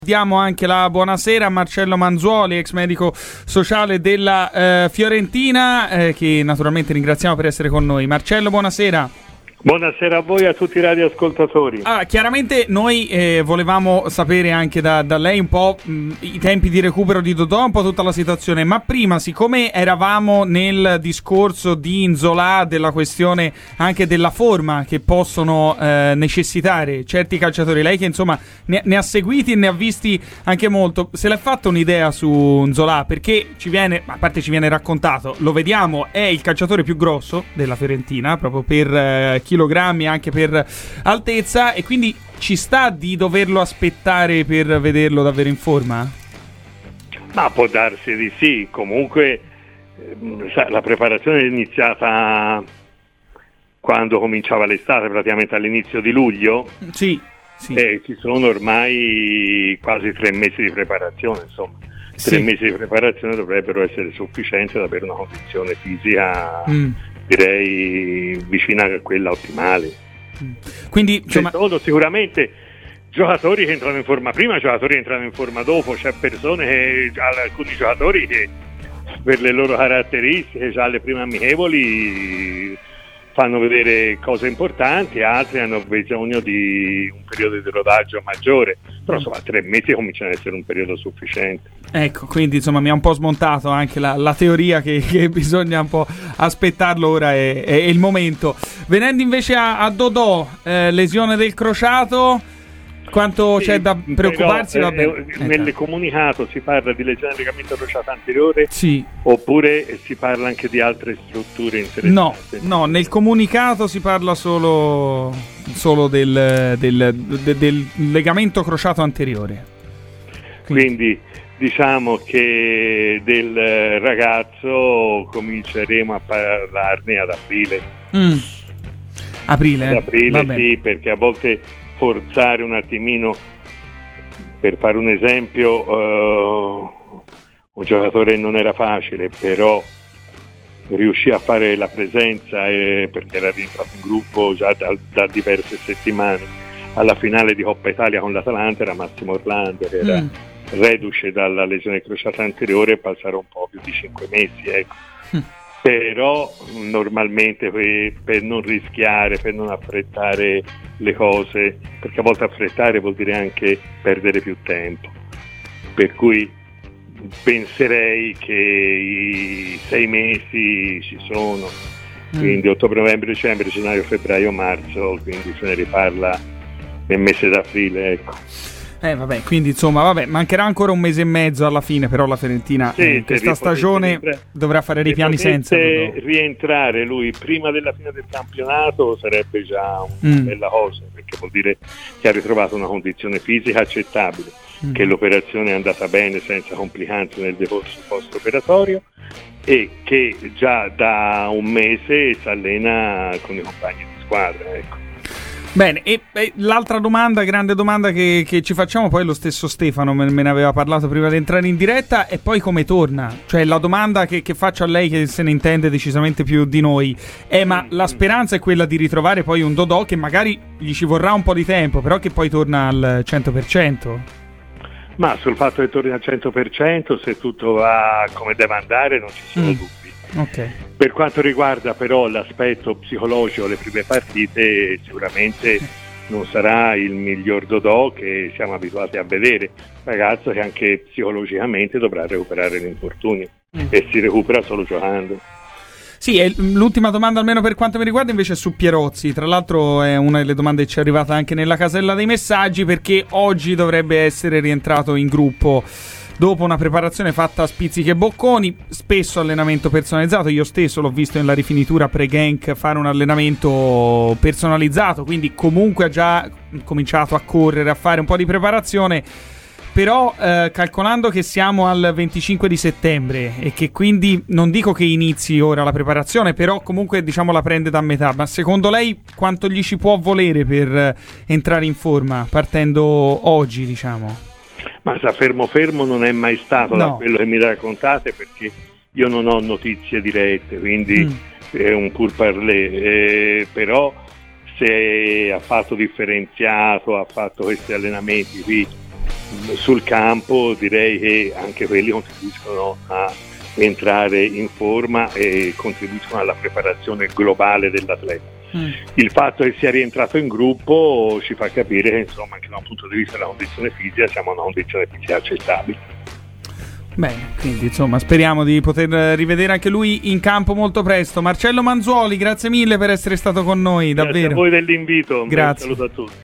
Diamo anche la buonasera a Marcello Manzuoli, ex medico sociale della Fiorentina, che naturalmente ringraziamo per essere con noi. Marcello, buonasera. Buonasera a voi e a tutti i radioascoltatori. Chiaramente noi volevamo sapere anche da lei un po' i tempi di recupero di Dodò, un po' tutta la situazione, ma prima, siccome eravamo nel discorso di Nzola, della questione anche della forma che possono necessitare certi calciatori, lei che insomma ne ha seguiti e ne ha visti anche molto, se l'è fatta un'idea su Nzola? Perché ci viene raccontato, lo vediamo, è il calciatore più grosso della Fiorentina, proprio per chilogrammi, anche per altezza, e quindi ci sta di doverlo aspettare per vederlo davvero in forma? Ma può darsi di sì. Comunque la preparazione è iniziata quando cominciava l'estate, praticamente all'inizio di luglio. Sì. E ci sono ormai quasi 3 mesi di preparazione, insomma. 3 mesi di preparazione dovrebbero essere sufficienti ad avere una condizione fisica direi vicina a quella ottimale. Quindi insomma... sicuramente giocatori che entrano in forma prima, giocatori che entrano in forma dopo. C'è persone che, alcuni giocatori che per le loro caratteristiche già alle prime amichevoli fanno vedere cose importanti, altri hanno bisogno di un periodo di rodaggio maggiore, però insomma 3 mesi cominciano ad essere un periodo sufficiente. Ecco, quindi insomma mi ha un po' smontato anche la teoria che bisogna un po' aspettarlo, ora è il momento. Venendo invece a Dodò, lesione del crociato, quanto c'è da preoccuparsi? Nel comunicato si parla di lesione del legamento crociato anteriore, oppure si parla anche di altre strutture interessanti? No, nel comunicato si parla solo del legamento crociato anteriore. Quindi diciamo che del ragazzo cominceremo a parlarne ad aprile. Aprile, ad aprile sì, perché a volte forzare un attimino, per fare un esempio, un giocatore non era facile, però riuscì a fare la presenza perché era rientrato in gruppo già da diverse settimane. Alla finale di Coppa Italia con l'Atalanta era Massimo Orlando, che era reduce dalla lesione crociata anteriore, e passarono un po' più di 5 mesi, ecco. Però normalmente per non rischiare, per non affrettare le cose, perché a volte affrettare vuol dire anche perdere più tempo, per cui penserei che i 6 mesi ci sono, quindi ottobre, novembre, dicembre, gennaio, febbraio, marzo, quindi se ne riparla nel mese d'aprile, ecco. Quindi insomma, mancherà ancora un mese e mezzo alla fine, però la Fiorentina questa stagione dovrà fare dei piani senza. Se rientrare lui prima della fine del campionato sarebbe già una bella cosa, perché vuol dire che ha ritrovato una condizione fisica accettabile, che l'operazione è andata bene senza complicanze nel decorso post-operatorio e che già da un mese si allena con i compagni di squadra, ecco. Bene, e l'altra grande domanda che ci facciamo, poi lo stesso Stefano me ne aveva parlato prima di entrare in diretta, e poi come torna? Cioè la domanda che faccio a lei, che se ne intende decisamente più di noi, è ma la speranza è quella di ritrovare poi un Dodò che magari gli ci vorrà un po' di tempo, però che poi torna al 100%? Ma sul fatto che torni al 100%, se tutto va come deve andare, non ci sono dubbi. Okay. Per quanto riguarda però l'aspetto psicologico, le prime partite sicuramente non sarà il miglior Dodò che siamo abituati a vedere, ragazzo che anche psicologicamente dovrà recuperare l'infortunio e si recupera solo giocando. Sì, e l'ultima domanda, almeno per quanto mi riguarda, invece è su Pierozzi. Tra l'altro è una delle domande che ci è arrivata anche nella casella dei messaggi, perché oggi dovrebbe essere rientrato in gruppo dopo una preparazione fatta a spizzichi e bocconi, spesso allenamento personalizzato. Io stesso l'ho visto nella rifinitura pre-Genk fare un allenamento personalizzato, quindi comunque ha già cominciato a correre, a fare un po' di preparazione. Però calcolando che siamo al 25 di settembre e che quindi non dico che inizi ora la preparazione, però comunque diciamo la prende da metà, ma secondo lei quanto gli ci può volere per entrare in forma partendo oggi, diciamo? Ma sa, fermo non è mai stato, da quello che mi raccontate, perché io non ho notizie dirette, quindi è un pourparlers, però se ha fatto differenziato, ha fatto questi allenamenti qui sul campo direi che anche quelli contribuiscono a entrare in forma e contribuiscono alla preparazione globale dell'atleta. Il fatto che sia rientrato in gruppo ci fa capire che insomma anche da un punto di vista della condizione fisica siamo a una condizione fisica accettabile. Bene, quindi insomma speriamo di poter rivedere anche lui in campo molto presto. Marcello Manzuoli, grazie mille per essere stato con noi, davvero. Grazie a voi dell'invito. Grazie. Un saluto a tutti.